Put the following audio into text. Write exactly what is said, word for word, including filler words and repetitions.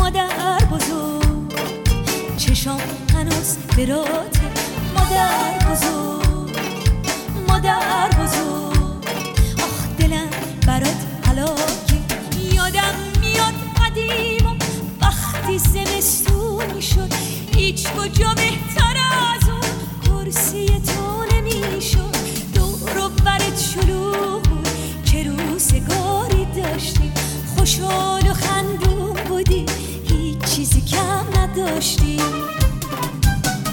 مادر بزرگ، چشام هنوز براته مادر بزرگ، مادر بزرگ. آخ دلم برات هلاکه، یادم میاد قدیم و وقتی زمستون شد، هیچ کجا بهتر از اون کرسی تو نمیشد. دور و برت شلوغ بود که روزگاری داشتی، خوشحال و خندون بودی، هیچ چیزی کم نداشتی.